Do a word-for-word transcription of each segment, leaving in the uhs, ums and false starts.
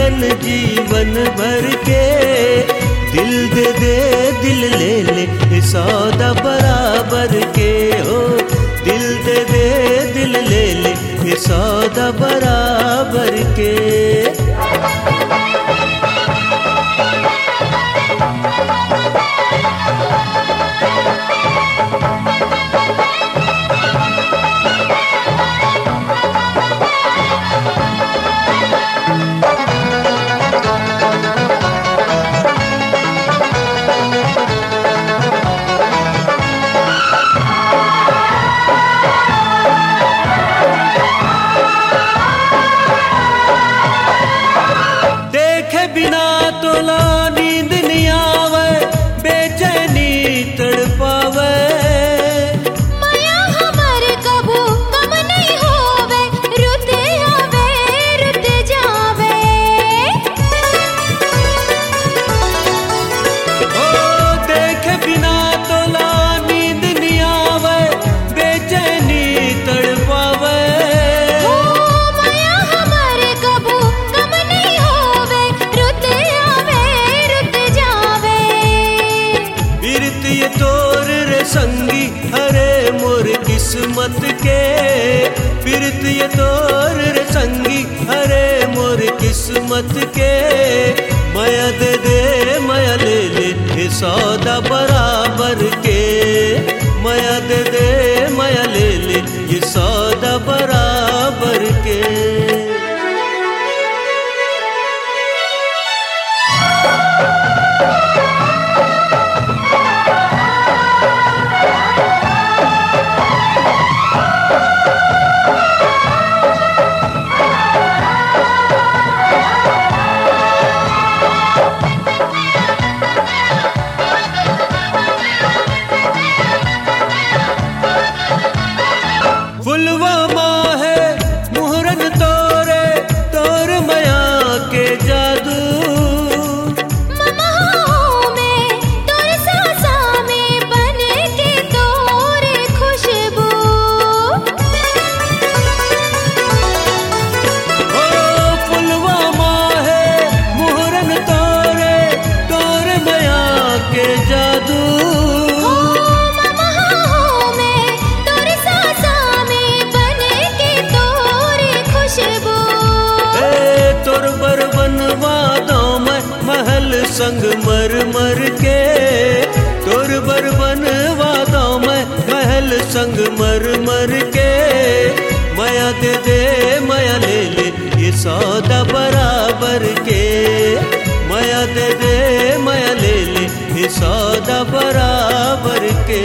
मिलन जीवन भर के, दिल दे दे दिल ले ले सौदा बराबर के हो, दिल दे दे दिल ले ले सौदा बराबर के। संगी हरे मोर किस्मत के, फिरत ये तोर रे संगी हरे मोर किस्मत के, माया दे दे माया ले ले सौदा बराबर के, माया दे दे माया ले ले ये सौदा बराबर के। संग मर मर के तोर बर बनवादा मैं महल संग मर मर के, माया दे दे माया ले ले ये सौदा बराबर के, माया दे दे माया ले ले ये सौदा बराबर के।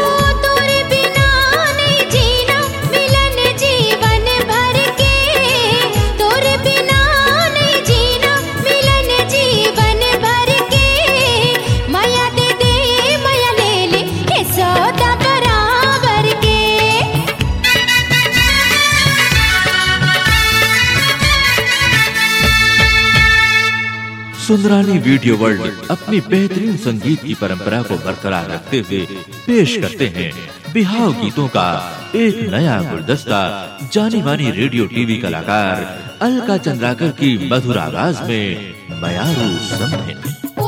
सुंदरानी वीडियो वर्ल्ड अपनी बेहतरीन संगीत की परंपरा को बरकरार रखते हुए पेश करते हैं बिहाव गीतों का एक नया गुलदस्ता। जानी मानी रेडियो टीवी कलाकार अलका चंद्राकर की मधुर आवाज में मयारू समधिन।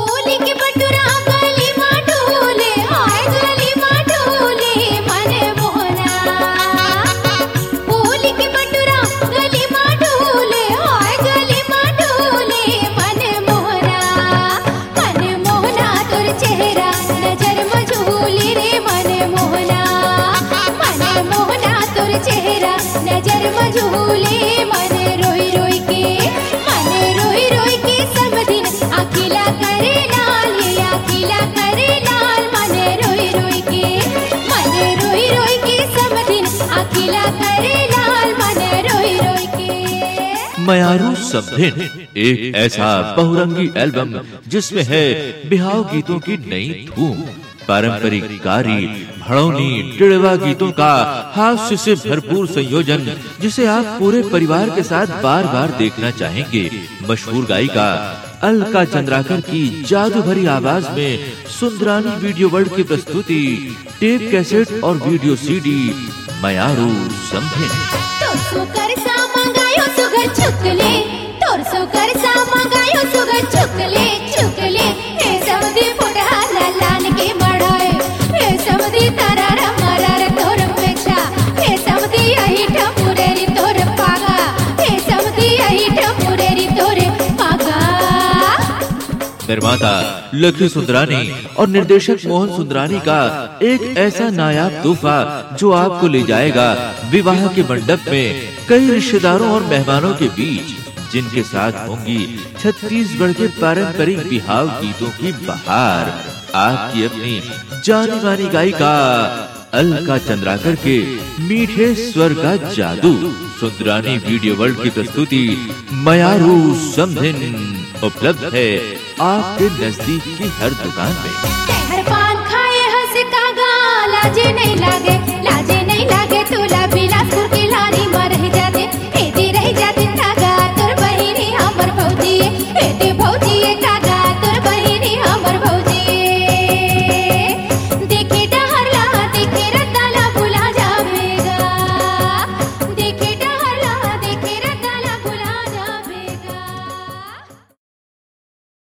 चेहरा नजर मझूले मन रोई रोई के, मन रोई रोई के समधिन अकेला करे लाल, ये अकेला करे लाल, मन रोई रोई के, मन रोई रोई के समधिन अकेला करे लाल, मन रोई रोई के। मयारू समधिन एक ऐसा बहुरंगी एल्बम जिसमें है बिहाव गीतों की नई धूम, पारंपरिक गारी, भड़ौनी, टिड़वा गीतों का हास्य से भरपूर संयोजन जिसे आप पूरे परिवार के साथ बार बार देखना चाहेंगे। मशहूर गायिका अलका चंद्राकर की जादू भरी आवाज में सुंदरानी वीडियो वर्ल्ड की प्रस्तुति, टेप कैसेट और वीडियो सीडी मयारू समधिन। तोर सो कर सा मंगायो सुगर छुकले, तोर सो कर सा निर्माता लखी सुंदरानी और निर्देशक मोहन सुंदरानी का एक ऐसा नायाब तोहफा जो आपको ले जाएगा विवाह के मंडप में कई रिश्तेदारों और मेहमानों के बीच, जिनके साथ होंगी छत्तीसगढ़ के पारंपरिक बिहाव गीतों की बहार। आपकी अपनी जानी मानी गायिका अलका चंद्राकर के मीठे स्वर का जादू। सुंदरानी वीडियो वर्ल्ड की प्रस्तुति मयारू समधिन उपलब्ध है आपके नजदीक की हर दुकान में। हर पान खाए हंस का गा, लाजे नहीं लागे, लाजे नहीं लागे, तोला बिलासपुर की लारी में रह जाते, एते रह जाते नागा तोर बहिनी हमर भौजी, एते भौजी